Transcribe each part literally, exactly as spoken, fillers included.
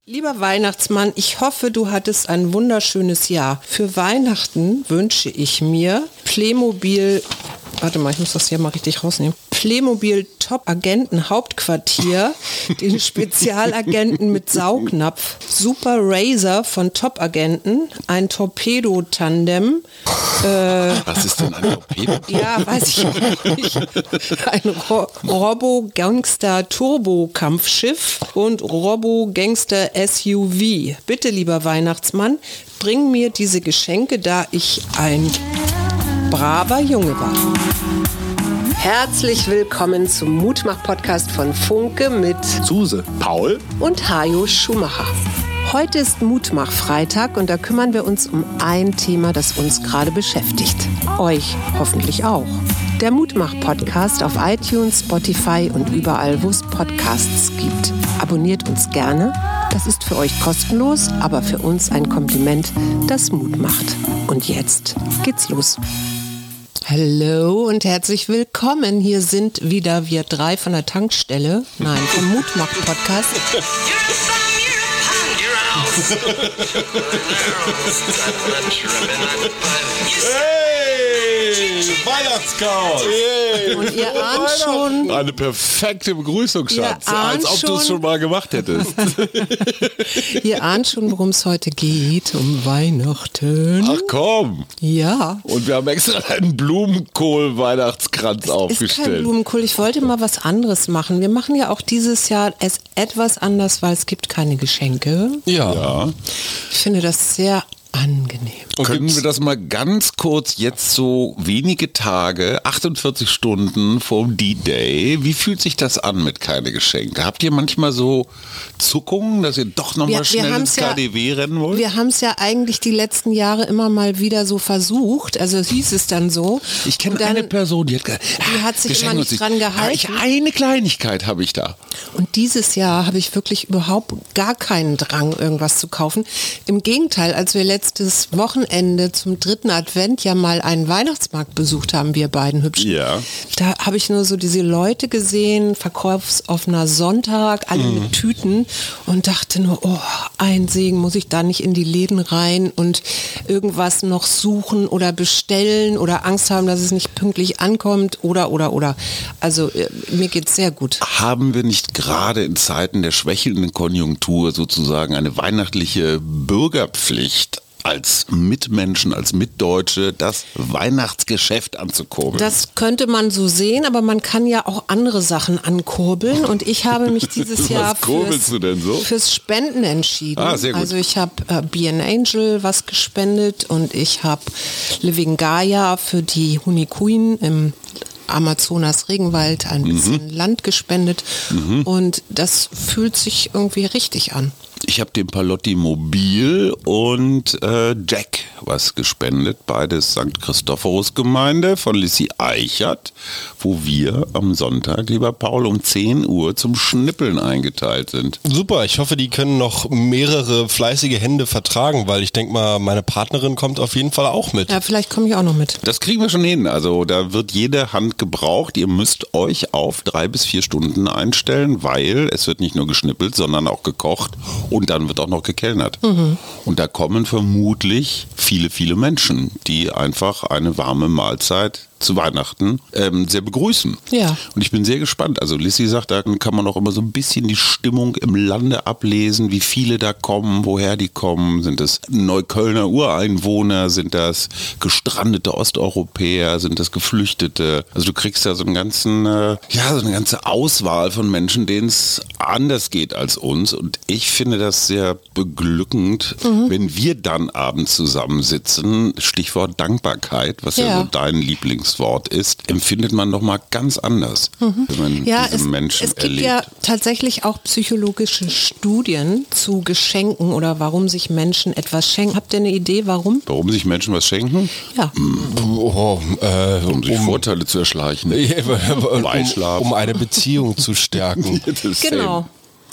Lieber Weihnachtsmann, ich hoffe, du hattest ein wunderschönes Jahr. Für Weihnachten wünsche ich mir Playmobil, warte mal, ich muss das hier mal richtig rausnehmen. Playmobil Top-Agenten Hauptquartier, den Spezialagenten mit Saugnapf, Super Razor von Top-Agenten, ein Torpedo-Tandem. Äh, Was ist denn ein Torpedo? Ja, weiß ich auch nicht. Ein Ro- Robo-Gangster-Turbo-Kampfschiff und Robo-Gangster-S U V. Bitte, lieber Weihnachtsmann, bring mir diese Geschenke, da ich ein braver Junge war. Herzlich willkommen zum Mutmach-Podcast von Funke mit Suse, Paul und Hajo Schumacher. Heute ist Mutmach-Freitag und da kümmern wir uns um ein Thema, das uns gerade beschäftigt. Euch hoffentlich auch. Der Mutmach-Podcast auf iTunes, Spotify und überall, wo es Podcasts gibt. Abonniert uns gerne. Das ist für euch kostenlos, aber für uns ein Kompliment, das Mut macht. Und jetzt geht's los. Hallo und herzlich willkommen. Hier sind wieder wir drei von der Tankstelle. Nein, vom Mutmach-Podcast. Hey, Weihnachtschaos! Hey, und ihr ahnt schon... Eine perfekte Begrüßung, Schatz. Als ob du es schon mal gemacht hättest. Ihr ahnt schon, worum es heute geht. Um Weihnachten. Ach komm! Ja. Und wir haben extra einen Blumenkohl-Weihnachtskranz es aufgestellt. Ist kein Blumenkohl. Ich wollte mal was anderes machen. Wir machen ja auch dieses Jahr es etwas anders, weil es gibt keine Geschenke. Ja. ja. Ich finde das sehr angenehm. Und können wir das mal ganz kurz jetzt so wenige Tage, achtundvierzig Stunden vom D-Day, wie fühlt sich das an mit keine Geschenke? Habt ihr manchmal so Zuckungen, dass ihr doch nochmal schnell ins K D W ja, rennen wollt? Wir haben es ja eigentlich die letzten Jahre immer mal wieder so versucht, also hieß es dann so. Ich kenne eine Person, die hat, die hat sich immer nicht dran gehalten. Ich, eine Kleinigkeit habe ich da. Und dieses Jahr habe ich wirklich überhaupt gar keinen Drang, irgendwas zu kaufen. Im Gegenteil, als wir letztes Wochenende zum dritten Advent ja mal einen Weihnachtsmarkt besucht haben, wir beiden hübschen. Ja. Da habe ich nur so diese Leute gesehen, verkaufsoffener Sonntag, alle mm. mit Tüten und dachte nur, oh, ein Segen, muss ich da nicht in die Läden rein und irgendwas noch suchen oder bestellen oder Angst haben, dass es nicht pünktlich ankommt oder, oder, oder. Also mir geht's sehr gut. Haben wir nicht gerade in Zeiten der schwächelnden Konjunktur sozusagen eine weihnachtliche Bürgerpflicht, als Mitmenschen, als Mitdeutsche, das Weihnachtsgeschäft anzukurbeln? Das könnte man so sehen, aber man kann ja auch andere Sachen ankurbeln und ich habe mich dieses Jahr fürs, du denn so? fürs Spenden entschieden. Ah, sehr gut. Also ich habe äh, Be an Angel was gespendet und ich habe Living Gaia für die Hunikuin im Amazonas Regenwald ein bisschen mhm. Land gespendet mhm. und das fühlt sich irgendwie richtig an. Ich habe dem Palotti Mobil und äh, Jack was gespendet, beides Sankt Christophorus Gemeinde von Lissy Eichert, wo wir am Sonntag, lieber Paul, um zehn Uhr zum Schnippeln eingeteilt sind. Super, ich hoffe, die können noch mehrere fleißige Hände vertragen, weil ich denke mal, meine Partnerin kommt auf jeden Fall auch mit. Ja, vielleicht komme ich auch noch mit. Das kriegen wir schon hin, also da wird jede Hand gebraucht. Ihr müsst euch auf drei bis vier Stunden einstellen, weil es wird nicht nur geschnippelt, sondern auch gekocht. Und dann wird auch noch gekellnert. Mhm. Und da kommen vermutlich viele, viele Menschen, die einfach eine warme Mahlzeit zu Weihnachten ähm, sehr begrüßen. Ja. Und ich bin sehr gespannt. Also Lissy sagt, da kann man auch immer so ein bisschen die Stimmung im Lande ablesen, wie viele da kommen, woher die kommen. Sind das Neuköllner Ureinwohner? Sind das gestrandete Osteuropäer? Sind das Geflüchtete? Also du kriegst da so einen ganzen, äh, ja, so eine ganze Auswahl von Menschen, denen es anders geht als uns. Und ich finde das sehr beglückend, mhm. wenn wir dann abends zusammensitzen, Stichwort Dankbarkeit, was ja, ja so dein Lieblings Wort ist, empfindet man noch mal ganz anders, mhm. wenn man ja, diese es, Menschen es gibt erlebt. Ja tatsächlich auch psychologische Studien zu Geschenken oder warum sich Menschen etwas schenken. Habt ihr eine Idee, warum? Warum sich Menschen was schenken? Ja. Hm. Oh, äh, um sich um, Vorteile zu erschleichen. um, um eine Beziehung zu stärken. Genau.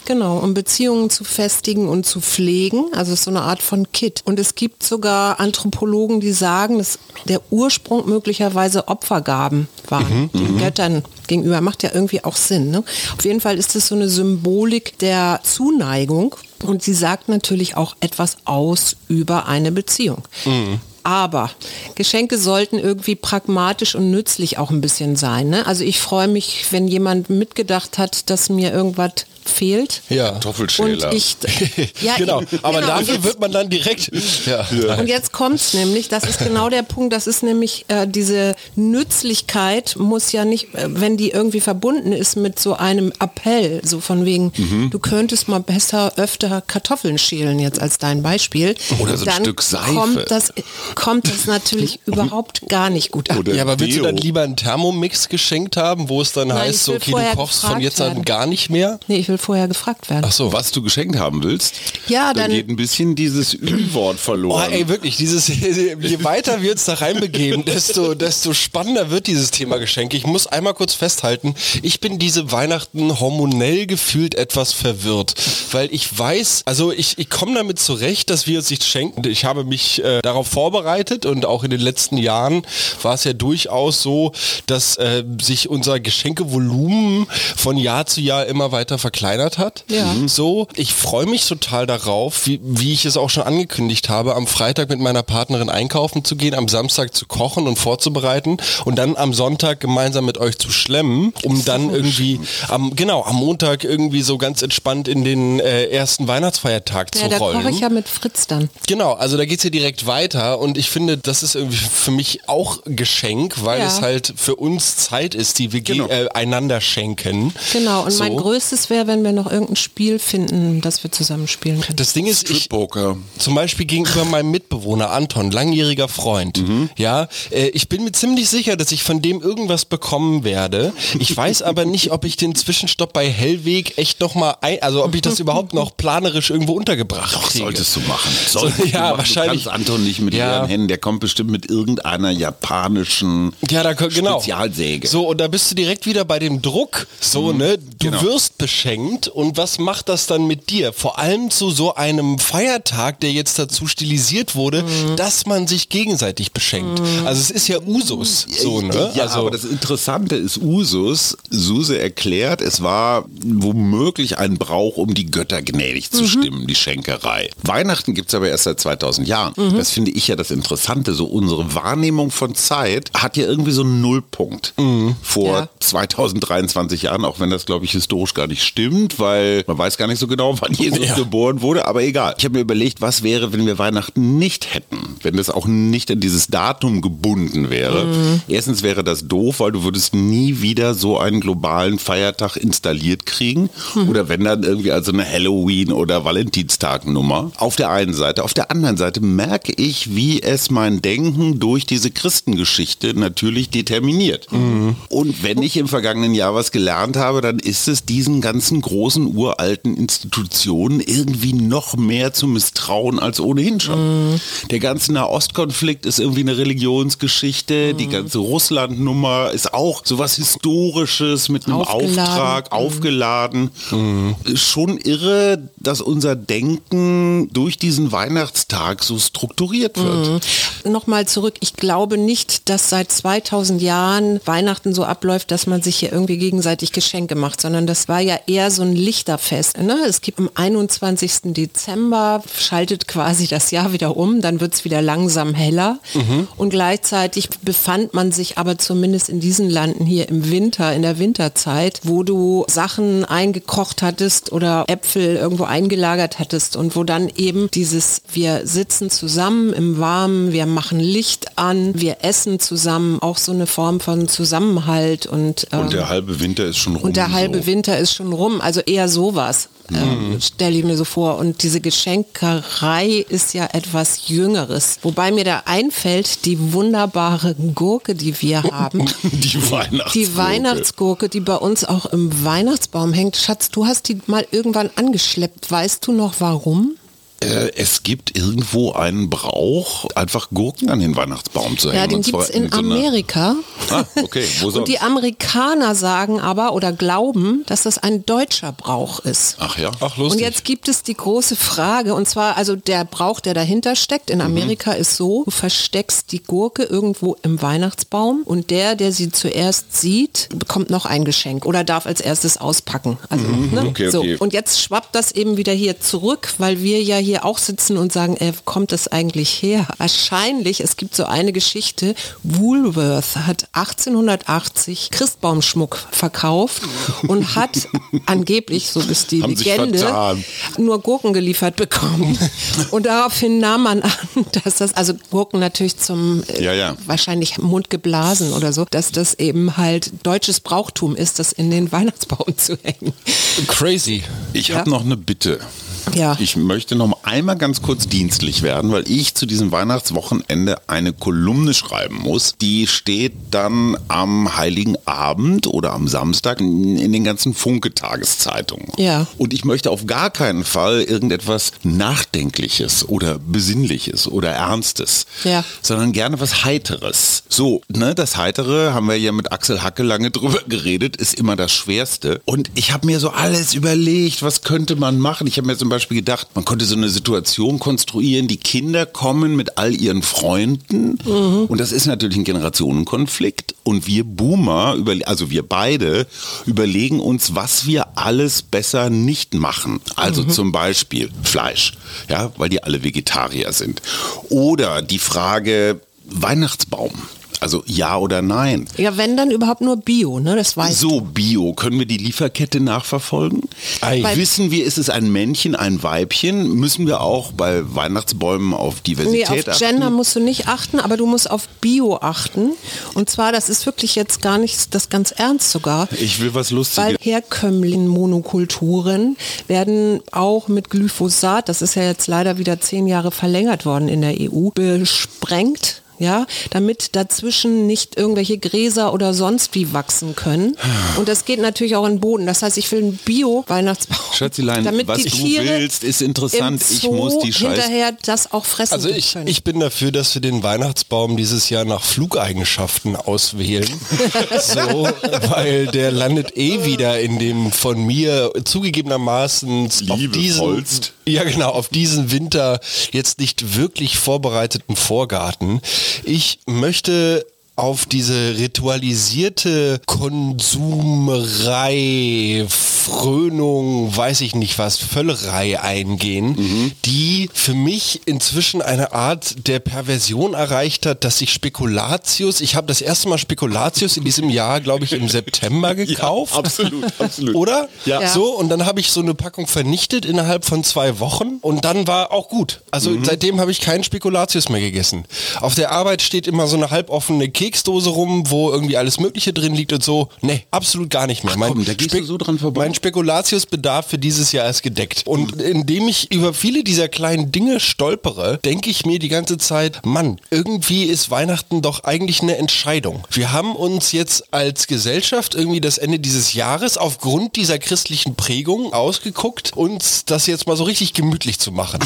Genau, um Beziehungen zu festigen und zu pflegen. Also es ist so eine Art von Kit. Und es gibt sogar Anthropologen, die sagen, dass der Ursprung möglicherweise Opfergaben waren, mhm, den Göttern gegenüber. Macht ja irgendwie auch Sinn. Ne? Auf jeden Fall ist es so eine Symbolik der Zuneigung. Und sie sagt natürlich auch etwas aus über eine Beziehung. Mhm. Aber Geschenke sollten irgendwie pragmatisch und nützlich auch ein bisschen sein. Ne? Also ich freue mich, wenn jemand mitgedacht hat, dass mir irgendwas fehlt. Ja, Kartoffelschäler. Und ich, ja, genau, eben, aber genau. dafür wird man dann direkt... Ja. Ja. Und jetzt kommt's nämlich, das ist genau der Punkt, das ist nämlich äh, diese Nützlichkeit muss ja nicht, äh, wenn die irgendwie verbunden ist mit so einem Appell, so von wegen, mhm. du könntest mal besser öfter Kartoffeln schälen jetzt als dein Beispiel. Oder so ein dann Stück Seife. Kommt das, kommt das natürlich überhaupt gar nicht gut an. Oder ja, aber willst Deo. du dann lieber einen Thermomix geschenkt haben, wo es dann Nein, heißt, so, okay, du kochst von jetzt an gar nicht mehr? Nee, ich will vorher gefragt werden. Ach so, was du geschenkt haben willst? Ja, dann, dann geht ein bisschen dieses Ü-Wort verloren. Oh, ey, wirklich, dieses, je weiter wir uns da reinbegeben, desto, desto spannender wird dieses Thema Geschenke. Ich muss einmal kurz festhalten, ich bin diese Weihnachten hormonell gefühlt etwas verwirrt, weil ich weiß, also ich, ich komme damit zurecht, dass wir uns nichts schenken. Ich habe mich äh, darauf vorbereitet und auch in den letzten Jahren war es ja durchaus so, dass äh, sich unser Geschenkevolumen von Jahr zu Jahr immer weiter verkleinert hat. Ja. So, ich freue mich total darauf, wie, wie ich es auch schon angekündigt habe, am Freitag mit meiner Partnerin einkaufen zu gehen, am Samstag zu kochen und vorzubereiten und dann am Sonntag gemeinsam mit euch zu schlemmen, um dann irgendwie am, genau, am Montag irgendwie so ganz entspannt in den äh, ersten Weihnachtsfeiertag ja, zu da rollen. koche ich ja mit Fritz dann. Genau, also da geht's ja direkt weiter und ich finde, das ist irgendwie für mich auch Geschenk, weil Ja. es halt für uns Zeit ist, die wir Genau. ge- äh, einander schenken. Genau, und so. mein größtes wäre, wenn wir noch irgendein Spiel finden, das wir zusammen spielen können. Das Ding ist, ich, Strip-Poker. zum Beispiel gegenüber meinem Mitbewohner Anton, langjähriger Freund, Mhm. ja, äh, ich bin mir ziemlich sicher, dass ich von dem irgendwas bekommen werde. Ich weiß aber nicht, ob ich den Zwischenstopp bei Hellweg echt nochmal, ein, also ob ich das überhaupt noch planerisch irgendwo untergebracht Doch, kriege. solltest du machen. Solltest So, du ja, machen. wahrscheinlich. Du kannst Anton nicht mit Ja. leeren Händen, der kommt bestimmt mit irgendeiner japanischen Ja, da ko- genau. Spezialsäge. So, und da bist du direkt wieder bei dem Druck. So, ne? Du Genau. wirst beschenkt und was macht das dann mit dir? Vor allem zu so einem Feiertag, der jetzt dazu stilisiert wurde, dass man sich gegenseitig beschenkt. Also es ist ja Usus. So, ne? Ja, also, aber das Interessante ist Usus. Suse erklärt, es war womöglich ein Brauch, um die Götter gnädig zu stimmen, die Schenkerei. Weihnachten gibt es aber erst seit zweitausend Jahren. Das finde ich ja das Interessante. So unsere Wahrnehmung von Zeit hat ja irgendwie so einen Nullpunkt. Vor Ja. zweitausenddreiundzwanzig Jahren, auch wenn das, glaube ich, historisch gar nicht stimmt, weil man weiß gar nicht so genau, wann Jesus Ja. geboren wurde, aber egal. Ich habe mir überlegt, was wäre, wenn wir Weihnachten nicht hätten, wenn das auch nicht an dieses Datum gebunden wäre. Mhm. Erstens wäre das doof, weil du würdest nie wieder so einen globalen Feiertag installiert kriegen Mhm. oder wenn dann irgendwie also eine Halloween- oder Valentinstag-Nummer. Auf der einen Seite. Auf der anderen Seite merke ich, wie es mein Denken durch diese Christengeschichte natürlich determiniert. Mhm. Und wenn ich im vergangenen Jahr was gelernt habe, dann ist es diesen ganzen großen uralten Institutionen irgendwie noch mehr zu misstrauen als ohnehin schon. Mhm. Der ganze Nahostkonflikt ist irgendwie eine Religionsgeschichte, Mhm. die ganze Russland-Nummer ist auch sowas Historisches mit einem Aufgeladen. Auftrag, Mhm. aufgeladen. Ist schon irre, dass unser Denken durch diesen Weihnachtstag so strukturiert wird. Nochmal zurück, ich glaube nicht, dass seit zweitausend Jahren Weihnachten so abläuft, dass man sich hier irgendwie gegenseitig Geschenke macht, sondern das war ja eher so ein Lichterfest. Ne? Es gibt am einundzwanzigsten Dezember, schaltet quasi das Jahr wieder um, dann wird es wieder langsam heller und gleichzeitig befand man sich aber zumindest in diesen Landen hier im Winter, in der Winterzeit, wo du Sachen eingekocht hattest oder Äpfel irgendwo eingelagert hattest und wo dann eben dieses, wir sitzen zusammen im Warmen, wir machen Licht an, wir essen zusammen, auch so eine Form von Zusammenhalt und, ähm, Und der halbe Winter ist schon rum. und der halbe so. Winter ist schon rum, also eher sowas. Ähm, stelle ich mir so vor. Und diese Geschenkerei ist ja etwas Jüngeres. Wobei mir da einfällt, die wunderbare Gurke, die wir haben. Die Weihnachtsgurke. Die Weihnachtsgurke, die bei uns auch im Weihnachtsbaum hängt. Schatz, du hast die mal irgendwann angeschleppt. Weißt du noch warum? Äh, es gibt irgendwo einen Brauch, einfach Gurken an den Weihnachtsbaum zu hängen. Ja, den gibt es in, in so Amerika. Ah, okay. Wo sonst? Und die Amerikaner sagen aber oder glauben, dass das ein deutscher Brauch ist. Ach ja. Ach, lustig. Und jetzt gibt es die große Frage, und zwar, also der Brauch, der dahinter steckt in Amerika, mhm. ist so, du versteckst die Gurke irgendwo im Weihnachtsbaum und der, der sie zuerst sieht, bekommt noch ein Geschenk oder darf als erstes auspacken. Also, mhm. ne? okay, so. okay. Und jetzt schwappt das eben wieder hier zurück, weil wir ja hier auch sitzen und sagen, ey, wo kommt das eigentlich her? Wahrscheinlich, es gibt so eine Geschichte, Woolworth hat achtzehnhundertachtzig Christbaumschmuck verkauft und hat angeblich, so ist die Haben sich Legende, vertan. nur Gurken geliefert bekommen. Und daraufhin nahm man an, dass das, also Gurken natürlich zum äh, Ja, ja. wahrscheinlich Mund geblasen oder so, dass das eben halt deutsches Brauchtum ist, das in den Weihnachtsbaum zu hängen. Crazy. Ich Ja. habe noch eine Bitte. Ja. Ich möchte noch einmal ganz kurz dienstlich werden, weil ich zu diesem Weihnachtswochenende eine Kolumne schreiben muss. Die steht dann am Heiligen Abend oder am Samstag in, in den ganzen Funke-Tageszeitungen. Ja. Und ich möchte auf gar keinen Fall irgendetwas Nachdenkliches oder Besinnliches oder Ernstes, Ja. sondern gerne was Heiteres. So, ne, das Heitere, haben wir ja mit Axel Hacke lange drüber geredet, ist immer das Schwerste. Und ich habe mir so alles überlegt, was könnte man machen. Ich habe mir zum Beispiel gedacht, man konnte so eine Situation konstruieren, die Kinder kommen mit all ihren Freunden mhm. und das ist natürlich ein Generationenkonflikt und wir Boomer, also wir beide, überlegen uns, was wir alles besser nicht machen. Also mhm. zum Beispiel Fleisch, ja, weil die alle Vegetarier sind. Oder die Frage Weihnachtsbaum. Also ja oder nein. Ja, wenn dann überhaupt nur Bio, ne? Das weiß So, Bio. Können wir die Lieferkette nachverfolgen? Ei. Wissen wir, ist es ein Männchen, ein Weibchen? Müssen wir auch bei Weihnachtsbäumen auf Diversität Nee, auf achten? Gender musst du nicht achten, aber du musst auf Bio achten. Und zwar, das ist wirklich jetzt gar nicht das ganz ernst sogar. Ich will was Lustiges. Weil Herkömmling-Monokulturen werden auch mit Glyphosat, das ist ja jetzt leider wieder zehn Jahre verlängert worden in der E U, besprengt. Ja, damit dazwischen nicht irgendwelche Gräser oder sonst wie wachsen können. Und das geht natürlich auch in den Boden. Das heißt, ich will einen Bio-Weihnachtsbaum. Schatzilein, damit was die du Tiere willst, ist interessant. im Ich Zoo muss die Scheiße... hinterher das auch fressen Also ich, können. ich bin dafür, dass wir den Weihnachtsbaum dieses Jahr nach Flugeigenschaften auswählen. So, weil der landet eh wieder in dem von mir zugegebenermaßen auf diesen, Liebevollst. ja genau, auf diesen Winter jetzt nicht wirklich vorbereiteten Vorgarten. Ich möchte auf diese ritualisierte Konsumerei, Frönung, weiß ich nicht was, Völlerei eingehen, mhm. die für mich inzwischen eine Art der Perversion erreicht hat, dass ich Spekulatius, ich habe das erste Mal Spekulatius in diesem Jahr, glaube ich, im September gekauft. Ja, absolut, absolut. Oder? Ja. Ja. So, und dann habe ich so eine Packung vernichtet innerhalb von zwei Wochen und dann war auch gut. Also mhm. seitdem habe ich keinen Spekulatius mehr gegessen. Auf der Arbeit steht immer so eine halboffene Keksdose rum, wo irgendwie alles Mögliche drin liegt und so. Nee, absolut gar nicht mehr. Ach, mein, komm, da gehst du so dran vorbei. mein Spekulatiusbedarf für dieses Jahr ist gedeckt. Und indem ich über viele dieser kleinen Dinge stolpere, denke ich mir die ganze Zeit, Mann, irgendwie ist Weihnachten doch eigentlich eine Entscheidung. Wir haben uns jetzt als Gesellschaft irgendwie das Ende dieses Jahres aufgrund dieser christlichen Prägung ausgeguckt, uns das jetzt mal so richtig gemütlich zu machen.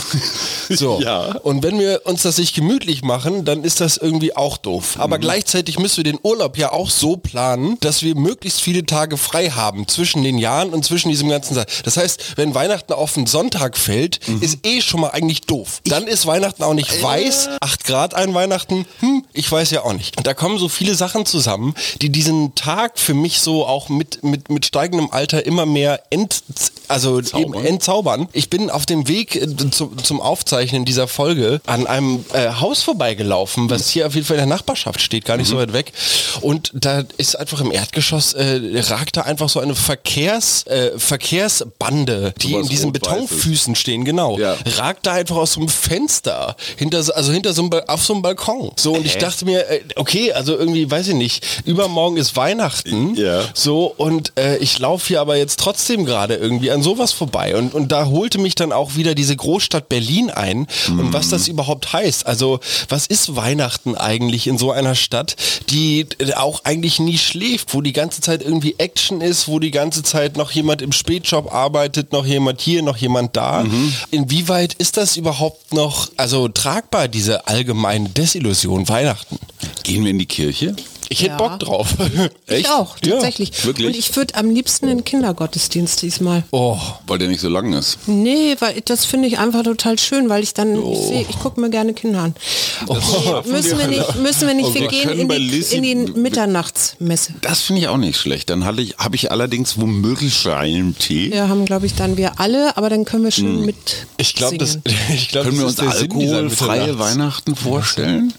So. Ja. Und wenn wir uns das nicht gemütlich machen, dann ist das irgendwie auch doof. Aber mhm. gleichzeitig müssen wir den Urlaub ja auch so planen, dass wir möglichst viele Tage frei haben zwischen den Jahren und zwischen diesem ganzen Zeit. Das heißt, wenn Weihnachten auf einen Sonntag fällt, mhm. ist eh schon mal eigentlich doof. Dann ist Weihnachten auch nicht weiß, acht Grad ein Weihnachten, hm, ich weiß ja auch nicht. Und da kommen so viele Sachen zusammen, die diesen Tag für mich so auch mit, mit, mit steigendem Alter immer mehr ent, also eben entzaubern. Ich bin auf dem Weg äh, zu, zum Aufzeichnen dieser Folge an einem äh, Haus vorbeigelaufen, was hier auf jeden Fall in der Nachbarschaft steht, gar nicht mhm. so weit weg. Und da ist einfach im Erdgeschoss, äh, ragt da einfach so eine Verkehrs, äh, Verkehrsbande, die in diesen Betonfüßen stehen, genau. Ja. Ragt da einfach aus so einem Fenster, hinter, also hinter so einem, auf so einem Balkon. So, und äh? ich dachte mir, äh, okay, also irgendwie, weiß ich nicht, übermorgen ist Weihnachten, ja. so, und äh, ich laufe hier aber jetzt trotzdem gerade irgendwie an sowas vorbei. Und, und da holte mich dann auch wieder diese Großstadt Berlin ein mhm. und was das überhaupt heißt. Also, was ist Weihnachten eigentlich in so einer Stadt, die auch eigentlich nie schläft, wo die ganze Zeit irgendwie Action ist, wo die ganze Zeit noch jemand im Spätshop arbeitet, noch jemand hier, noch jemand da. Mhm. Inwieweit ist das überhaupt noch also tragbar, diese allgemeine Desillusion Weihnachten? Gehen wir in die Kirche? Ich hätte Ja. Bock drauf. Ich auch, tatsächlich. Ja, wirklich? Und ich würde am liebsten in den Kindergottesdienst diesmal. Oh, Weil der nicht so lang ist. Nee, weil das finde ich einfach total schön, weil ich dann, Oh. ich, seh, ich gucke mir gerne Kinder an. Oh. Nee, müssen wir nicht, müssen wir nicht, Okay, wir wir gehen können in bei die, Lissy- in die Mitternachtsmesse. Das finde ich auch nicht schlecht. Dann hatte ich, habe ich allerdings womöglich einen Tee. Ja, haben glaube ich dann wir alle, aber dann können wir schön mit ich glaube, das, singen. ich glaub, Können wir das uns ist der Sinn dieser alkoholfreie Mitternachts- Weihnachten vorstellen?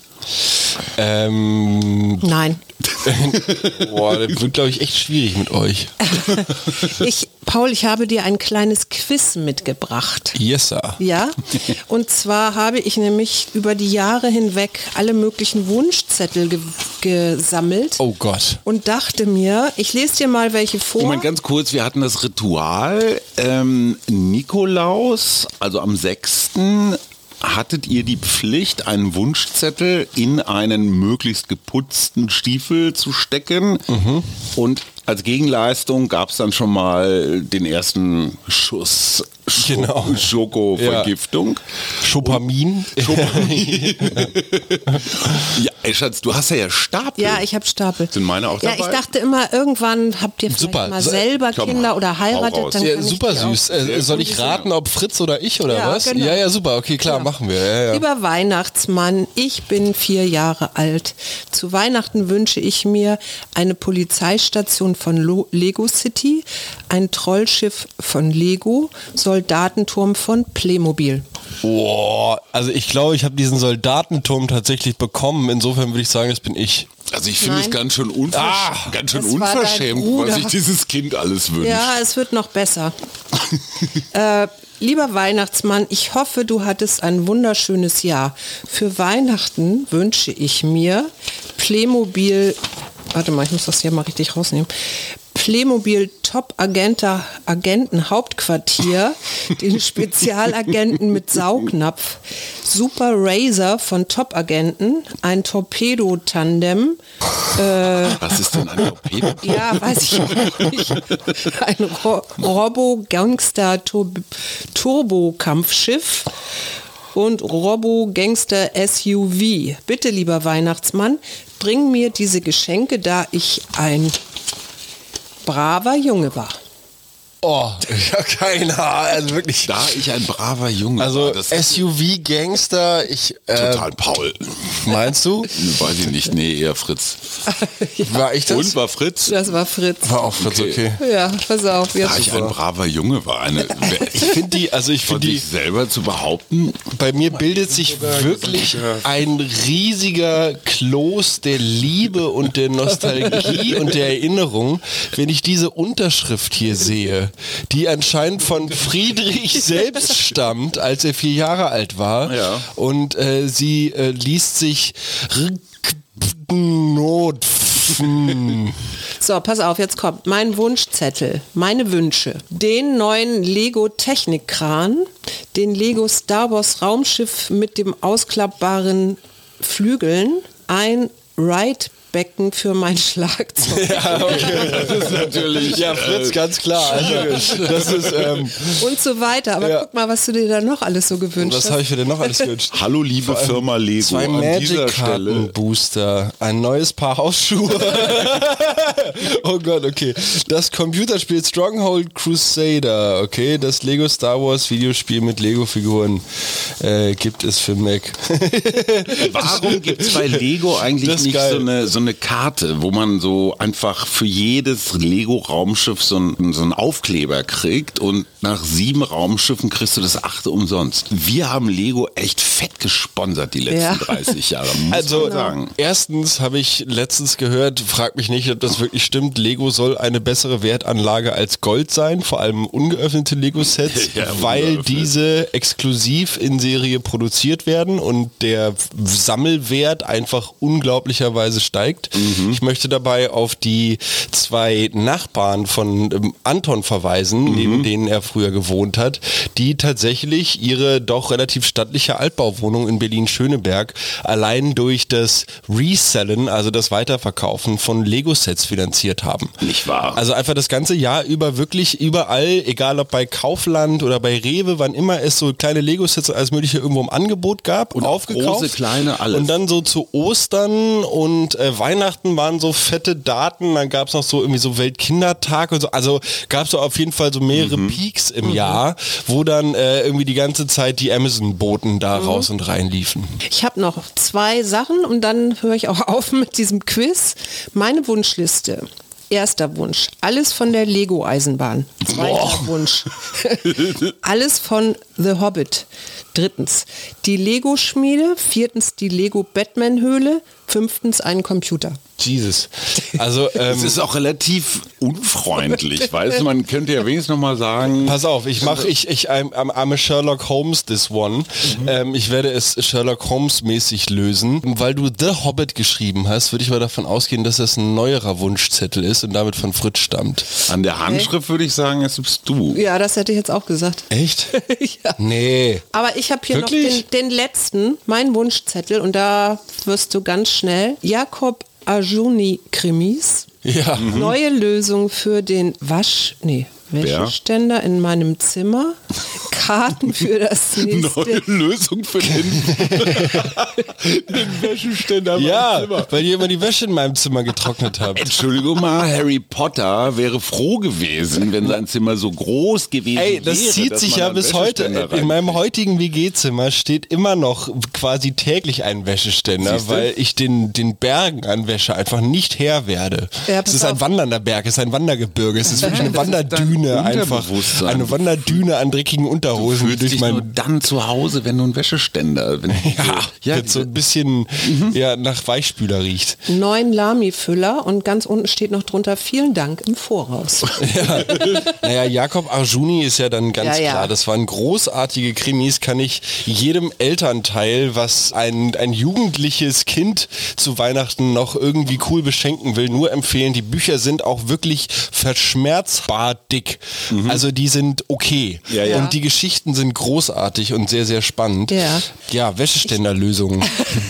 Ähm, Nein. boah, das wird, glaube ich, echt schwierig mit euch. Ich, Paul, ich habe dir ein kleines Quiz mitgebracht. Yes, sir. Ja, und zwar habe ich nämlich über die Jahre hinweg alle möglichen Wunschzettel ge gesammelt Oh Gott. und dachte mir, ich lese dir mal welche vor. Moment, ganz kurz, wir hatten das Ritual. Ähm, Nikolaus, also am sechsten hattet ihr die Pflicht, einen Wunschzettel in einen möglichst geputzten Stiefel zu stecken. Mhm. Und als Gegenleistung gab es dann schon mal den ersten Schuss Sch Genau. Schokovergiftung. Schopamin. Ja, ey Schatz, du hast ja, ja Stapel. Ja, ich habe Stapel. Sind meine auch Ja, dabei? ich dachte immer, irgendwann habt ihr vielleicht Super. mal So, selber komm, Kinder oder hau heiratet. raus. Dann Ja, kann ich super die auch. süß. Äh, soll ich raten, ob Fritz oder ich oder Ja, was? genau. Ja, ja, super. Okay, klar, Genau. machen wir. Ja, ja. Lieber Weihnachtsmann, ich bin vier Jahre alt. Zu Weihnachten wünsche ich mir eine Polizeistation von Lo Lego City, ein Trollschiff von Lego, Soldatenturm von Playmobil. Boah, also ich glaube, ich habe diesen Soldatenturm tatsächlich bekommen. Insofern würde ich sagen, das bin ich. Also ich finde es Nein. ganz schön, unver Ah, ganz schön das war dein unverschämt, Bruder. was sich dieses Kind alles wünscht. Ja, es wird noch besser. äh, lieber Weihnachtsmann, ich hoffe, du hattest ein wunderschönes Jahr. Für Weihnachten wünsche ich mir Playmobil, warte mal, ich muss das hier mal richtig rausnehmen. Playmobil Top Agenta, Agenten Hauptquartier, den Spezialagenten mit Saugnapf, Super Razor von Top Agenten, ein Torpedo-Tandem, Was ist denn ein Torpedo? ja, weiß ich auch nicht. Ein Ro Robo-Gangster-Turbo-Kampfschiff und Robo-Gangster-S U V. Bitte, lieber Weihnachtsmann, bring mir diese Geschenke, da ich ein braver Junge war. Oh, ich habe keine Ahnung. Also wirklich. Da ich ein braver Junge Also war, das ist S U V-Gangster, ich... Äh, total Paul. meinst du? Weiß ich nicht, nee, eher Fritz. War ich das? Und war Fritz? Das war Fritz. War auch Fritz, okay. Ja, pass auf. Da Jetzt. ich ein braver Junge war. Eine, Ich finde die, also ich von finde die... sich selber zu behaupten, Bei mir bildet sich wirklich ein riesiger Kloß der Liebe und der Nostalgie und der Erinnerung, wenn ich diese Unterschrift hier sehe, die anscheinend von Friedrich selbst stammt, als er vier Jahre alt war. Ja. Und äh, sie äh, liest sich Not. So, pass auf, jetzt kommt mein Wunschzettel, meine Wünsche. Den neuen Lego Technikkran, den Lego Star Wars Raumschiff mit dem ausklappbaren Flügeln, ein Ride-Becken für mein Schlagzeug. Ja, okay. das ist natürlich... Ja, Fritz, ganz klar. Also, das ist, ähm, Und so weiter. Aber Ja. guck mal, was du dir da noch alles so gewünscht was hast. habe ich mir denn noch alles gewünscht? Hallo liebe Firma Lego, Zwei an dieser Stelle. Magic-Karten-Booster, ein neues Paar Hausschuhe. Oh Gott, okay. Das Computerspiel Stronghold Crusader, okay. Das Lego Star Wars Videospiel mit Lego-Figuren äh, gibt es für Mac. Warum gibt es bei Lego eigentlich Das ist nicht geil. so eine, so eine Karte, wo man so einfach für jedes Lego-Raumschiff so, ein, so einen Aufkleber kriegt und nach sieben Raumschiffen kriegst du das achte umsonst? Wir haben Lego echt fett gesponsert die letzten Ja. dreißig Jahre, muss Also man sagen. erstens habe ich letztens gehört, frag mich nicht, ob das wirklich stimmt, Lego soll eine bessere Wertanlage als Gold sein, vor allem ungeöffnete Lego-Sets, Ja, weil ungeöffnet. diese exklusiv in Serie produziert werden und der Sammelwert einfach unglaublicherweise steigt. gezeigt. Mhm. Ich möchte dabei auf die zwei Nachbarn von ähm, Anton verweisen, mhm. neben denen er früher gewohnt hat, die tatsächlich ihre doch relativ stattliche Altbauwohnung in Berlin-Schöneberg allein durch das Resellen, also das Weiterverkaufen von Lego-Sets finanziert haben. Nicht wahr? Also einfach das ganze Jahr über wirklich überall, egal ob bei Kaufland oder bei Rewe, wann immer es so kleine Lego-Sets als mögliche irgendwo im Angebot gab und aufgekauft. Große, kleine, alles. Und dann so zu Ostern und äh, Weihnachten waren so fette Daten, dann gab es noch so irgendwie so Weltkindertag und so, also gab es so auf jeden Fall so mehrere mhm. Peaks im mhm. Jahr, wo dann äh, irgendwie die ganze Zeit die Amazon-Boten da mhm. raus und rein liefen. Ich habe noch zwei Sachen und dann höre ich auch auf mit diesem Quiz. Meine Wunschliste. Erster Wunsch, alles von der Lego-Eisenbahn. Zweiter Boah. Wunsch, alles von The Hobbit. Drittens, die Lego-Schmiede. Viertens, die Lego-Batman-Höhle. Fünftens, einen Computer. Jesus. Also, ähm, es ist auch relativ unfreundlich, weißt du, man könnte ja wenigstens noch mal sagen... Pass auf, ich mache, ich, ich, I'm, I'm a Sherlock Holmes this one. Mhm. Ähm, ich werde es Sherlock Holmes mäßig lösen. Weil du The Hobbit geschrieben hast, würde ich mal davon ausgehen, dass das ein neuerer Wunschzettel ist und damit von Fritz stammt. An der Handschrift würde ich sagen, es bist du. Ja, das hätte ich jetzt auch gesagt. Echt? Ja. Nee. Aber ich habe hier Wirklich? noch den, den letzten, mein Wunschzettel, und da wirst du ganz schnell. Jakob Arjuni Krimis. Ja. Mhm. Neue Lösung für den Wasch... Nee. Wäscheständer in meinem Zimmer, Karten für das nächste... Neue Lösung für den, den Wäscheständer in ja, meinem Zimmer. Weil ihr immer die Wäsche in meinem Zimmer getrocknet habt. Entschuldigung mal, Harry Potter wäre froh gewesen, wenn sein Zimmer so groß gewesen wäre. Ey, das wäre, zieht sich ja bis heute. In meinem heutigen W G-Zimmer steht immer noch quasi täglich ein Wäscheständer, Siehste? weil ich den, den Bergen an Wäsche einfach nicht Herr werde. Ja, es ist ein wandernder Berg, es ist ein Wandergebirge, es ist wirklich eine Wanderdüne. Einfach eine Wanderdüne an dreckigen Unterhosen. Du fühlst dich nur dann zu Hause, wenn du einen Wäscheständer... Wenn ja, ja, jetzt so ein bisschen mhm. ja, nach Weichspüler riecht. Neun Lamy-Füller und ganz unten steht noch drunter, vielen Dank im Voraus. Ja. Naja, Jakob Arjuni ist ja dann ganz ja, klar, ja. das waren großartige Krimis, kann ich jedem Elternteil, was ein, ein jugendliches Kind zu Weihnachten noch irgendwie cool beschenken will, nur empfehlen. Die Bücher sind auch wirklich verschmerzbar dick. Mhm. Also die sind okay. Ja, ja. Und die Geschichten sind großartig und sehr, sehr spannend. Ja, ja Wäscheständerlösungen.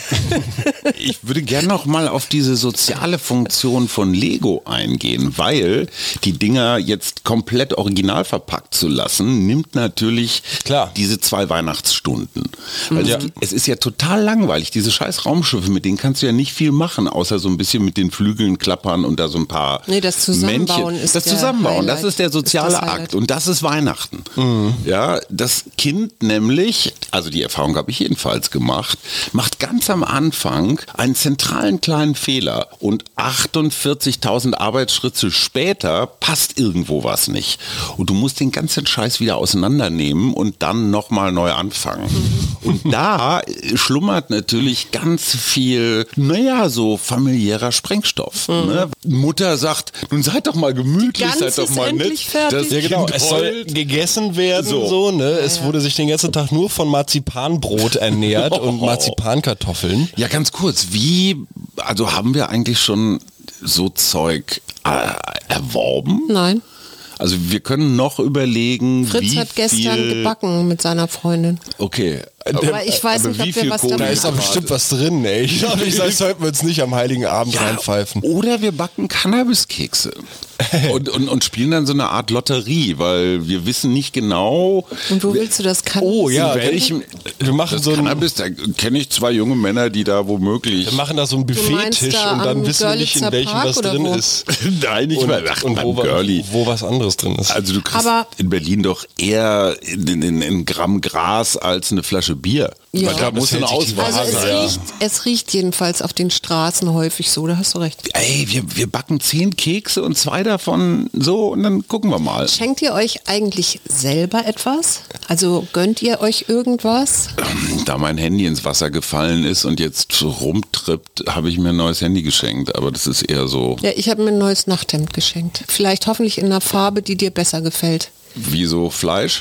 Ich würde gerne noch mal auf diese soziale Funktion von Lego eingehen, weil die Dinger jetzt komplett original verpackt zu lassen, nimmt natürlich Klar. diese zwei Weihnachtsstunden. Weil ja. es, es ist ja total langweilig, diese scheiß Raumschiffe, mit denen kannst du ja nicht viel machen, außer so ein bisschen mit den Flügeln klappern und da so ein paar Nee, das Zusammenbauen Männchen. ist Das der Zusammenbauen, Highlight. das ist der soziale ist Akt und das ist Weihnachten. Mhm. Ja, das Kind nämlich, also die Erfahrung habe ich jedenfalls gemacht, macht ganz am Anfang einen zentralen kleinen Fehler und achtundvierzigtausend Arbeitsschritte später passt irgendwo was nicht. Und du musst den ganzen Scheiß wieder auseinandernehmen und dann nochmal neu anfangen. Mhm. Und da schlummert natürlich ganz viel, naja, so familiärer Sprengstoff. Mhm. Ne? Mutter sagt, nun seid doch mal gemütlich, seid doch mal nett. Das ja, genau. Es soll gegessen werden, so, so ne? Es ja, ja. wurde sich den ganzen Tag nur von Marzipanbrot ernährt oh. und Marzipankartoffeln. Ja, ganz kurz, wie, also haben wir eigentlich schon so Zeug äh, erworben? Nein. Also wir können noch überlegen, Fritz wie hat gestern viel gebacken mit seiner Freundin. Okay. Aber ich weiß aber nicht, ob wir was Da ist doch bestimmt was drin, ey. Ich glaube, ich sage, sollten wir uns nicht am Heiligen Abend ja, reinpfeifen. Oder wir backen Cannabiskekse und, und, und spielen dann so eine Art Lotterie, weil wir wissen nicht genau... Und wo willst du das Cannabis? Oh ja, welchem, wir machen das so ein... Cannabis, da kenne ich zwei junge Männer, die da womöglich... Wir machen da so einen Buffettisch und dann wissen wir nicht, in welchem was drin wo? ist. Nein, nicht und, mal. Ach, und wo, Girlie. wo was anderes drin ist. Also du kriegst aber in Berlin doch eher ein Gramm Gras als eine Flasche Bier. Ja. Weil da muss eine Auswahl also es sein. riecht, es riecht jedenfalls auf den Straßen häufig so, da hast du recht. Ey, wir, wir backen zehn Kekse und zwei davon so und dann gucken wir mal. Schenkt ihr euch eigentlich selber etwas? Also gönnt ihr euch irgendwas? Da mein Handy ins Wasser gefallen ist und jetzt rumtrippt, habe ich mir ein neues Handy geschenkt, aber das ist eher so... Ja, ich habe mir ein neues Nachthemd geschenkt. Vielleicht hoffentlich in einer Farbe, die dir besser gefällt. Wie so Fleisch?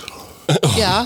Ja.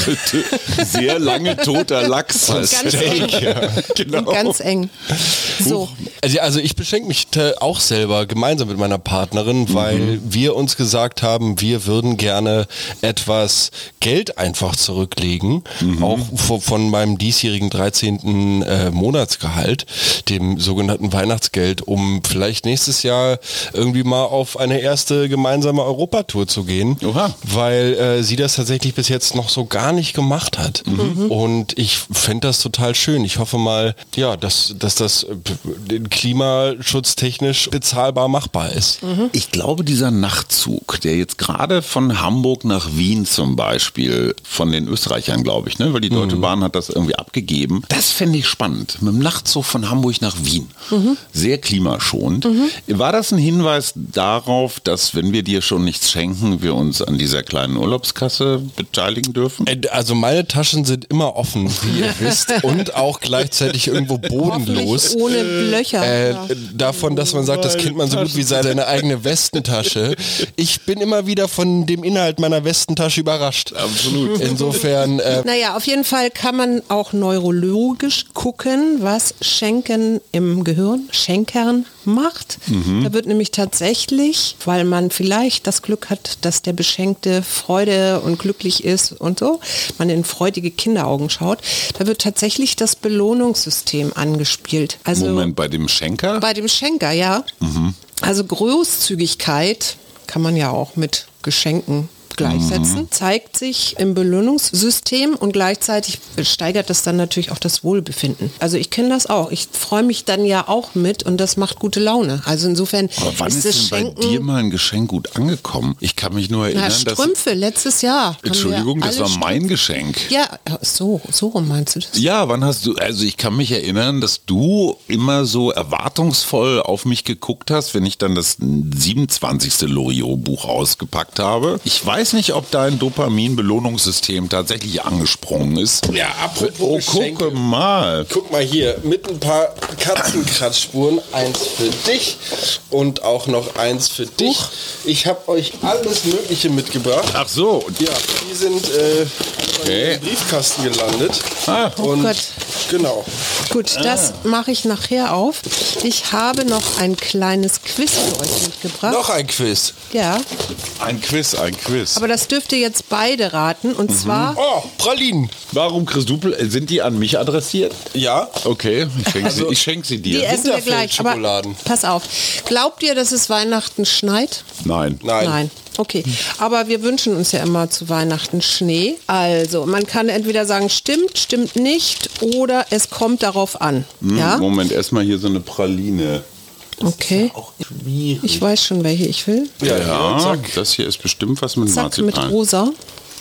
Sehr lange toter Lachs. Und ganz eng. Ja. Genau. Und ganz eng. So. Also, also ich beschenke mich auch selber gemeinsam mit meiner Partnerin, weil mhm. wir uns gesagt haben, wir würden gerne etwas Geld einfach zurücklegen, mhm. auch von meinem diesjährigen dreizehnten Äh, Monatsgehalt, dem sogenannten Weihnachtsgeld, um vielleicht nächstes Jahr irgendwie mal auf eine erste gemeinsame Europatour zu gehen, Oha. weil äh, sie das tatsächlich bis jetzt noch so gar nicht gemacht hat. Mhm. Und ich fände das total schön. Ich hoffe mal, ja, dass, dass das äh, klimaschutztechnisch bezahlbar machbar ist. Mhm. Ich glaube, dieser Nachtzug, der jetzt gerade von Hamburg nach Wien zum Beispiel, von den Österreichern, glaube ich, ne, weil die Deutsche mhm. Bahn hat das irgendwie abgegeben, das fände ich spannend. Mit dem Nachtzug von Hamburg nach Wien. Mhm. Sehr klimaschonend. Mhm. War das ein Hinweis darauf, dass, wenn wir dir schon nichts schenken, wir uns an dieser kleinen Urlaubskasse beteiligen dürfen? Also meine Taschen sind immer offen, wie ihr wisst, und auch gleichzeitig irgendwo bodenlos. Ohne Löcher. Äh, davon, dass man sagt, das kennt man so gut wie seine eigene Westentasche. Ich bin immer wieder von dem Inhalt meiner Westentasche überrascht. Absolut. Insofern... Äh, naja, auf jeden Fall kann man auch neurologisch gucken, was Schenken im Gehirn, Schenkern macht. Mhm. Da wird nämlich tatsächlich, weil man vielleicht das Glück hat, dass der Beschenkte Freude und glücklich ist und so, man in freudige Kinderaugen schaut, da wird tatsächlich das Belohnungssystem angespielt. Also Moment, bei dem Schenker? Bei dem Schenker, ja. Mhm. Also Großzügigkeit kann man ja auch mit Geschenken gleichsetzen, mhm. zeigt sich im Belohnungssystem und gleichzeitig steigert das dann natürlich auch das Wohlbefinden. Also ich kenne das auch. Ich freue mich dann ja auch mit und das macht gute Laune. Also insofern Aber wann ist, ist das denn Schenken... bei dir mal ein Geschenk gut angekommen? Ich kann mich nur erinnern, Na, Strümpfe, dass... letztes Jahr. Entschuldigung, das war Strümpfe. mein Geschenk. Ja, so, so rum meinst du das? Ja, wann hast du, also ich kann mich erinnern, dass du immer so erwartungsvoll auf mich geguckt hast, wenn ich dann das siebenundzwanzigste Loriot-Buch ausgepackt habe. Ich weiß nicht, ob dein Dopamin-Belohnungssystem tatsächlich angesprungen ist. Ja, apropos Oh, Geschenke. gucke mal. Guck mal hier, mit ein paar Katzenkratzspuren, eins für dich und auch noch eins für dich. Ich habe euch alles Mögliche mitgebracht. Ach so. Ja, die sind äh, Okay. im Briefkasten gelandet. Ah. Oh und Gott. Genau. Gut, das mache ich nachher auf. Ich habe noch ein kleines Quiz für euch mitgebracht. Noch ein Quiz. Ja, Ein Quiz, ein Quiz. aber das dürft ihr jetzt beide raten. Und zwar, Oh, Pralinen. Warum, Chris Dupel, sind die an mich adressiert? Ja. Okay, ich schenke Also, sie, ich schenk sie die dir. essen wir gleich. Aber Winterfeld-Schokoladen. pass auf. Glaubt ihr, dass es Weihnachten schneit? Nein. Nein. Nein. Okay, aber wir wünschen uns ja immer zu Weihnachten Schnee. Also, man kann entweder sagen, stimmt, stimmt nicht oder es kommt darauf an. Hm, Ja? Moment, erstmal hier so eine Praline. Okay. Auch schwierig. Ich weiß schon, welche ich will. Ja, Ja, zack. das hier ist bestimmt was mit Zack, mit Marzipan. rosa.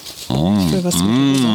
Ich will was mit rosa.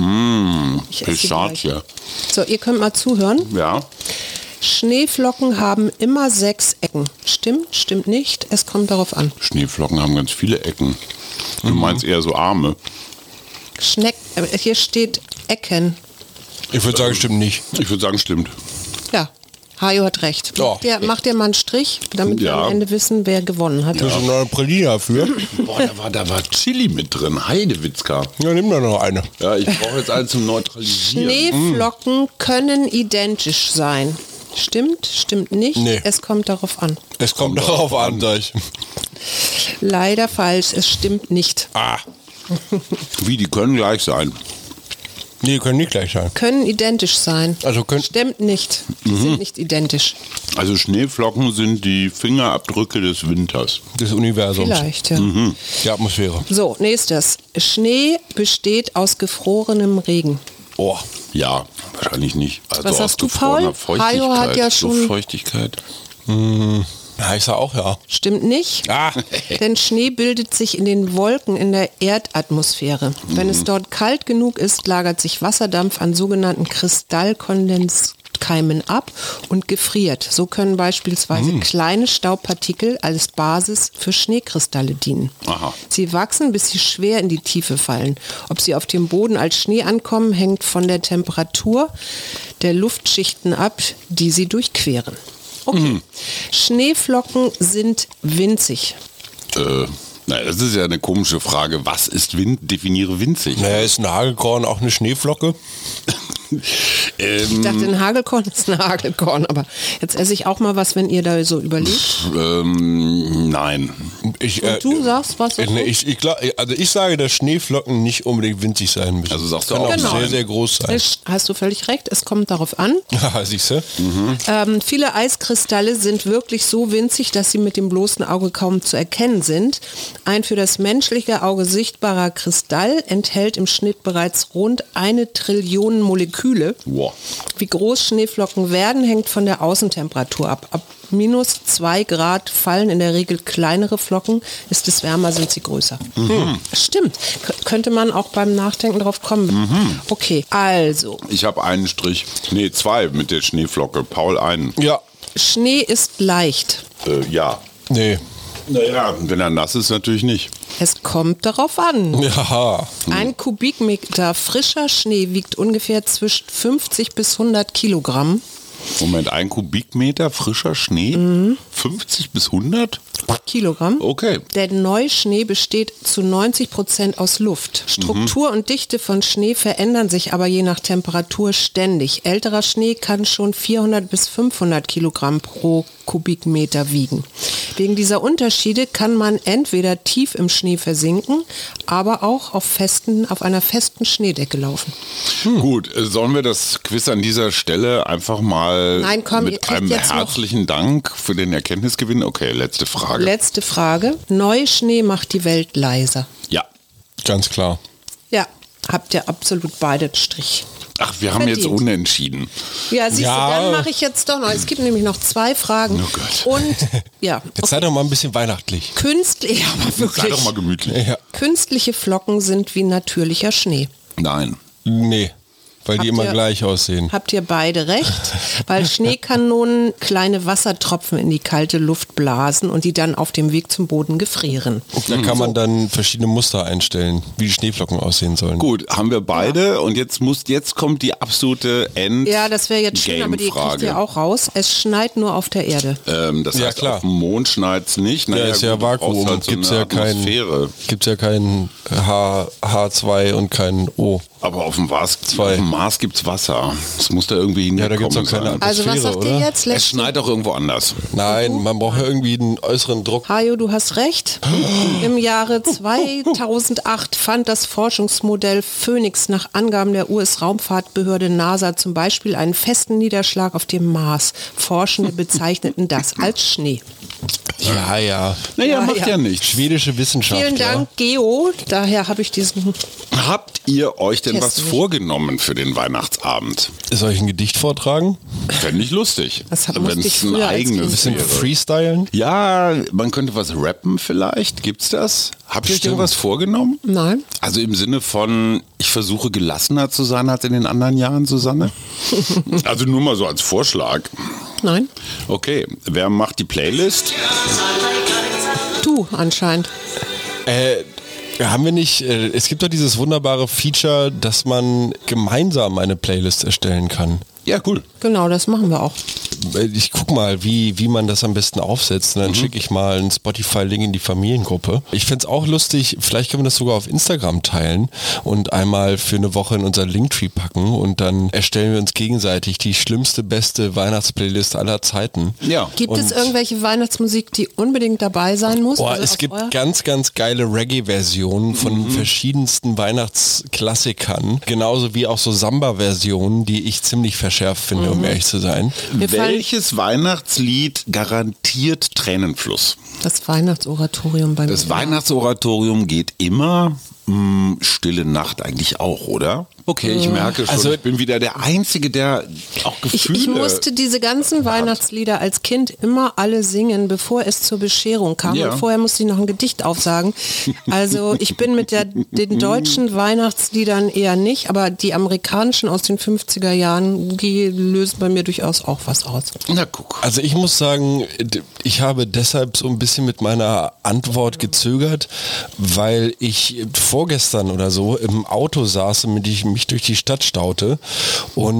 Mmh, Ich esse sie Pistazie. So, ihr könnt mal zuhören. Ja. Schneeflocken haben immer sechs Ecken. Stimmt, stimmt nicht. Es kommt darauf an. Schneeflocken haben ganz viele Ecken. Du meinst eher so Arme. Schneck, äh, hier steht Ecken. Ich würde sagen, stimmt nicht. Ich würde sagen, stimmt. Ja, Hajo hat recht. Ja. Macht, ihr, macht ihr mal einen Strich, damit wir Ja. am Ende wissen, wer gewonnen hat. Das ist noch eine Praline dafür. Boah, da war, da war Chili mit drin. Heidewitzka. Ja, nimm doch noch eine. Ja, ich brauche jetzt einen zum Neutralisieren. Schneeflocken können identisch sein. Stimmt, stimmt nicht. Nee. Es kommt darauf an. Es kommt darauf an, sag ich. Leider falsch, es stimmt nicht. Ah. Wie, die können gleich sein. Nee, können nicht gleich sein. Können identisch sein. Also können. Stimmt nicht. Die sind nicht identisch. Also Schneeflocken sind die Fingerabdrücke des Winters. Des Universums. Vielleicht, ja. Die Atmosphäre. So, nächstes. Schnee besteht aus gefrorenem Regen. Oh, ja, wahrscheinlich nicht. Also Was aus hast du, gefrorener Paul? Hajo hat Feuchtigkeit. ja schon- Luftfeuchtigkeit. Ja, ich sag auch ja. Stimmt nicht. Ah. Denn Schnee bildet sich in den Wolken in der Erdatmosphäre. Wenn es dort kalt genug ist, lagert sich Wasserdampf an sogenannten Kristallkondenskeimen ab und gefriert. So können beispielsweise kleine Staubpartikel als Basis für Schneekristalle dienen. Aha. Sie wachsen, bis sie schwer in die Tiefe fallen. Ob sie auf dem Boden als Schnee ankommen, hängt von der Temperatur der Luftschichten ab, die sie durchqueren. Okay. Schneeflocken sind winzig. Äh, Na, das ist ja eine komische Frage. Was ist Wind? Definiere winzig. Naja, ist ein Hagelkorn auch eine Schneeflocke? Ich dachte, ein Hagelkorn ist ein Hagelkorn, aber jetzt esse ich auch mal was, wenn ihr da so überlegt. Ähm, nein. Ich, Und äh, du sagst, was äh, ist nee, so? ich, ich, glaub- also ich sage, dass Schneeflocken nicht unbedingt winzig sein müssen. Also sagst du Kann auch auch Genau. sehr, sehr groß sein. Es- Hast du völlig recht, es kommt darauf an. Ja, siehst du? Ähm, viele Eiskristalle sind wirklich so winzig, dass sie mit dem bloßen Auge kaum zu erkennen sind. Ein für das menschliche Auge sichtbarer Kristall enthält im Schnitt bereits rund eine Trillion Moleküle. Wow. Wie groß Schneeflocken werden, hängt von der Außentemperatur ab. Ab minus zwei Grad fallen in der Regel kleinere Flocken. Ist es wärmer, sind sie größer. Hm. Stimmt. K- könnte man auch beim Nachdenken drauf kommen. Okay, also. Ich habe einen Strich. Nee, zwei mit der Schneeflocke. Paul einen. Ja. Schnee ist leicht. Äh, ja. Nee. Naja, wenn er nass ist, natürlich nicht. Es kommt darauf an. Ja. Ein Kubikmeter frischer Schnee wiegt ungefähr zwischen fünfzig bis hundert Kilogramm. Moment, ein Kubikmeter frischer Schnee? fünfzig bis hundert? Kilogramm. Okay. Der Neuschnee besteht zu neunzig Prozent aus Luft. Struktur und Dichte von Schnee verändern sich aber je nach Temperatur ständig. Älterer Schnee kann schon vierhundert bis fünfhundert Kilogramm pro Kubikmeter wiegen. Wegen dieser Unterschiede kann man entweder tief im Schnee versinken, aber auch auf, festen, auf einer festen Schneedecke laufen. Gut, äh, sollen wir das Quiz an dieser Stelle einfach mal Nein, komm, ihr mit kriegt einem jetzt noch- herzlichen Dank für den Erkenntnisgewinn? Okay, letzte Frage. Letzte Frage. Neuschnee macht die Welt leiser. ja. Ganz klar. Ja, habt ihr absolut beide einen Strich. Ach, wir haben jetzt Verdient. unentschieden. Ja, siehst Ja. du, dann mache ich jetzt doch noch. Es gibt nämlich noch zwei Fragen. Oh Gott. Und ja, Jetzt sei doch mal ein bisschen weihnachtlich. künstlich, ja, aber Sei wirklich. doch mal gemütlich. Ja. Künstliche Flocken sind wie natürlicher Schnee. Nein. Nee. Weil Habt die immer ihr- gleich aussehen. Habt ihr beide recht? Weil Schneekanonen kleine Wassertropfen in die kalte Luft blasen und die dann auf dem Weg zum Boden gefrieren. Da kann man dann verschiedene Muster einstellen, wie die Schneeflocken aussehen sollen. Gut, haben wir beide und jetzt muss jetzt kommt die absolute End. Ja, das wäre jetzt schön, aber die kriegt Game-Frage. ihr auch raus. Es schneit nur auf der Erde. Ähm, das Ja, heißt, klar. auf dem Mond schneit's nicht. Naja, Ja, ist ja gut, du brauchst Vakuum, halt so gibt's eine ja kein, Atmosphäre. gibt's ja kein H, H zwei und kein O. Aber auf dem Mars, Zwei. auf dem Mars gibt's Wasser. Es muss da irgendwie Ja, da hingekommen gibt's doch keine sein. Also was Atmosphäre, sagt ihr oder? jetzt? Es Lässt schneit auch irgendwo anders. Nein, man braucht ja irgendwie einen äußeren Druck. Hajo, du hast recht. Im Jahre zweitausendacht fand das Forschungsmodell Phoenix nach Angaben der U S-Raumfahrtbehörde NASA zum Beispiel einen festen Niederschlag auf dem Mars. Forschende bezeichneten das als Schnee. Ja, ja. Naja, Ja, macht ja. ja nichts. Schwedische Wissenschaftler. Vielen Dank, Geo. Daher habe ich diesen... Habt ihr euch denn Test was nicht. vorgenommen für den Weihnachtsabend? Soll ich ein Gedicht vortragen? Fände ich lustig. Das hat- musste Wenn's ich ein früher als eigenes Kind. Bisschen wäre. freestylen? Ja, man könnte was rappen vielleicht. Gibt's das? Habt ihr euch Bestimmt. irgendwas vorgenommen? Nein. Also im Sinne von, ich versuche gelassener zu sein als in den anderen Jahren, Susanne? Also nur mal so als Vorschlag. Nein. Okay, wer macht die Playlist? Du anscheinend. Äh, haben wir nicht, äh, es gibt doch dieses wunderbare Feature, dass man gemeinsam eine Playlist erstellen kann. Ja, cool. Genau, das machen wir auch. Äh, Ich guck mal, wie, wie man das am besten aufsetzt und dann schicke ich mal einen Spotify-Link in die Familiengruppe. Ich find's auch lustig, vielleicht können wir das sogar auf Instagram teilen und einmal für eine Woche in unser Linktree packen und dann erstellen wir uns gegenseitig die schlimmste, beste Weihnachtsplaylist aller Zeiten. Ja. Gibt es Und- irgendwelche Weihnachtsmusik, die unbedingt dabei sein muss? Oh, Also es aus gibt eurer- ganz, ganz geile Reggae-Versionen von verschiedensten Weihnachtsklassikern. Genauso wie auch so Samba-Versionen, die ich ziemlich verschärft finde, um ehrlich zu sein. Mir fallen Welches Weihnachtslied garantiert Tränenfluss? das Weihnachtsoratorium bei mir. Das Weihnachtsoratorium geht immer. Hm, Stille Nacht eigentlich auch, oder? Okay, ich merke schon, Also- ich bin wieder der Einzige, der auch Ich, Gefühle... ich musste diese ganzen Weihnachtslieder als Kind immer alle singen, bevor es zur Bescherung kam. Ja. Und vorher musste ich noch ein Gedicht aufsagen. Also ich bin mit der, den deutschen Weihnachtsliedern eher nicht, aber die amerikanischen aus den fünfziger Jahren, die lösen bei mir durchaus auch was aus. Na guck. Also ich muss sagen, ich habe deshalb so ein bisschen mit meiner Antwort gezögert, weil ich vorgestern oder so im Auto saß und mit ich mich durch die Stadt staute und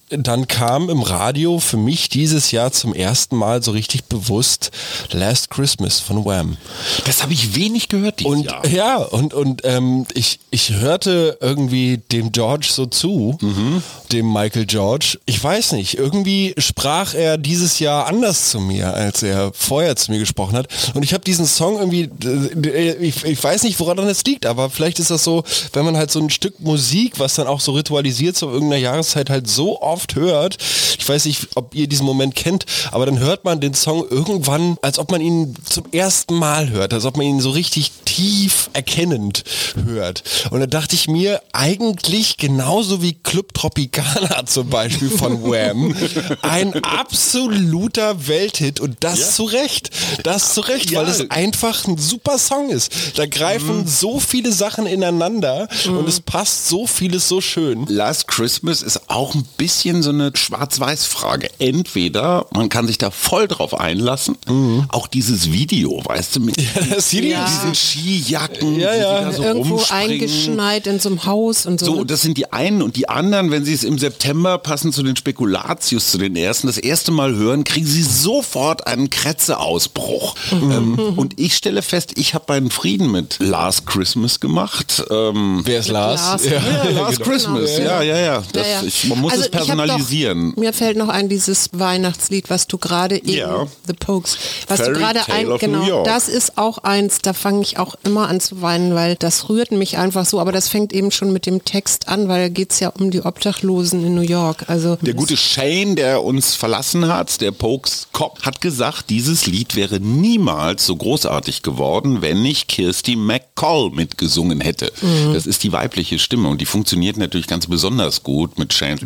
dann kam im Radio für mich dieses Jahr zum ersten Mal so richtig bewusst Last Christmas von Wham. Das habe ich wenig gehört dieses Und Jahr. ja, und, und ähm, ich, ich hörte irgendwie dem George so zu, mhm. dem Michael George. Ich weiß nicht, irgendwie sprach er dieses Jahr anders zu mir, als er vorher zu mir gesprochen hat. Und ich habe diesen Song irgendwie, ich, ich weiß nicht, woran das liegt, aber vielleicht ist das so, wenn man halt so ein Stück Musik, was dann auch so ritualisiert zu irgendeiner Jahreszeit halt so oft hört. Ich weiß nicht, ob ihr diesen Moment kennt, aber dann hört man den Song irgendwann, als ob man ihn zum ersten Mal hört, als ob man ihn so richtig tief erkennend hört. Und da dachte ich mir, eigentlich genauso wie Club Tropicana zum Beispiel von Wham, ein absoluter Welthit und das ja. zu Recht. Das zu Recht, ja. weil es einfach ein super Song ist. Da greifen mhm. so viele Sachen ineinander mhm. und es passt so vieles so schön. Last Christmas ist auch ein bisschen so eine Schwarz-Weiß-Frage. Entweder man kann sich da voll drauf einlassen, mhm. auch dieses Video, weißt du, mit ja, das Video, ja. diesen Skijacken, ja, ja. die da so irgendwo rumspringen. eingeschneit in so einem Haus und so. So, das sind die einen und die anderen, wenn sie es im September passen zu den Spekulatius, zu den ersten, das erste Mal hören, kriegen sie sofort einen Krätzeausbruch. Mhm. Ähm, und ich stelle fest, ich habe meinen Frieden mit Last Christmas gemacht. Ähm, Wer ist Lars? Lars. Ja, ja, Last genau. Christmas, genau. ja, ja, ja. Das, ja, ja. Ich, man muss also es personalisieren. Doch, mir fällt noch ein, dieses Weihnachtslied, was du gerade eben, ja. The Pogues, was Fairy du gerade ein, Tale of genau, New York. Das ist auch eins, da fange ich auch immer an zu weinen, weil das rührt mich einfach so, aber das fängt eben schon mit dem Text an, weil da geht es ja um die Obdachlosen in New York. Also der gute Shane, der uns verlassen hat, der Pogues Cop, hat gesagt, dieses Lied wäre niemals so großartig geworden, wenn nicht Kirsty MacColl mitgesungen hätte. Mhm. Das ist die weibliche Stimme und die funktioniert natürlich ganz besonders gut mit Shanes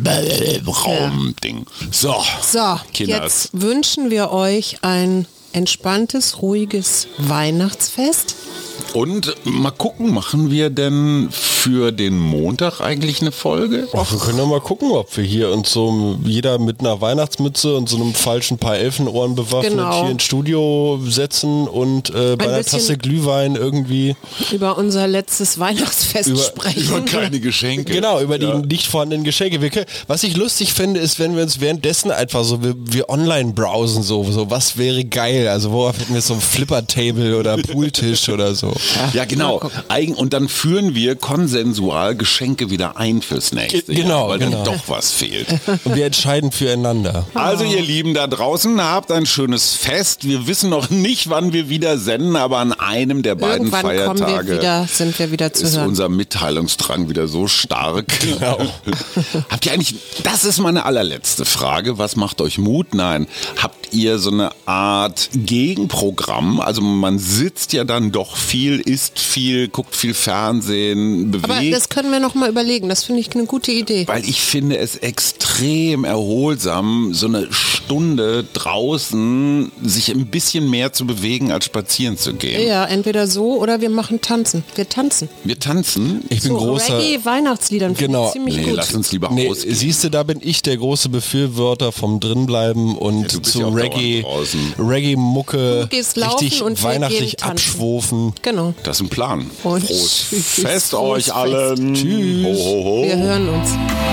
Raumding. So, so Kinders. Jetzt wünschen wir euch ein entspanntes, ruhiges Weihnachtsfest. Und mal gucken, machen wir denn für den Montag eigentlich eine Folge? Ach, wir können ja mal gucken, ob wir hier uns so jeder mit einer Weihnachtsmütze und so einem falschen Paar Elfenohren bewaffnet genau. hier ins Studio setzen und äh, bei einer Tasse Glühwein irgendwie über unser letztes Weihnachtsfest über, sprechen. Über keine Geschenke. Genau, über ja. die nicht vorhandenen Geschenke. Wir können, was ich lustig finde, ist, wenn wir uns währenddessen einfach so, wir, wir online browsen, so, so was wäre geil, also worauf hätten wir so ein Flipper-Table oder Pooltisch oder so. Ja, genau. Und dann führen wir konsensual Geschenke wieder ein fürs nächste Jahr, genau, weil genau. dann doch was fehlt. Und wir entscheiden füreinander. Also ihr Lieben da draußen, habt ein schönes Fest. Wir wissen noch nicht, wann wir wieder senden, aber an einem der beiden Irgendwann Feiertage kommen wir wieder, sind wir wieder zu ist hören. unser Mitteilungsdrang wieder so stark. Genau. Habt ihr eigentlich, das ist meine allerletzte Frage, was macht euch Mut? Nein, habt ihr so eine Art Gegenprogramm? Also man sitzt ja dann doch viel, isst viel, guckt viel Fernsehen, bewegt. Aber das können wir noch mal überlegen, das finde ich eine gute Idee. Weil ich finde es extrem erholsam, so eine Stunde draußen sich ein bisschen mehr zu bewegen, als spazieren zu gehen. Ja, entweder so oder wir machen tanzen. Wir tanzen. Wir tanzen? Ich bin so, großer... Reggae-Weihnachtsliedern finde genau. ich ziemlich nee, gut. lass uns lieber nee, ausgehen. Siehst du, da bin ich der große Befürworter vom Drinbleiben und ja, zu ja Reggae, Reggae-Mucke Du gehst laufen richtig und wir weihnachtlich gehen tanzen. abschwofen. Genau. Das ist ein Plan. Und Frohes tschüss. Fest Frohes euch Fest. allen. Tschüss. Ho, ho, ho. Wir hören uns.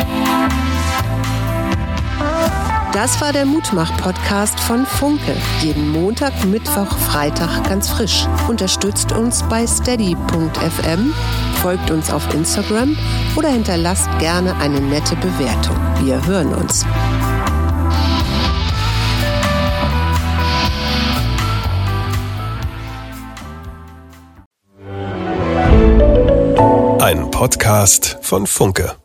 Das war der Mutmach-Podcast von Funke. Jeden Montag, Mittwoch, Freitag ganz frisch. Unterstützt uns bei steady punkt f m, folgt uns auf Instagram oder hinterlasst gerne eine nette Bewertung. Wir hören uns. Ein Podcast von Funke.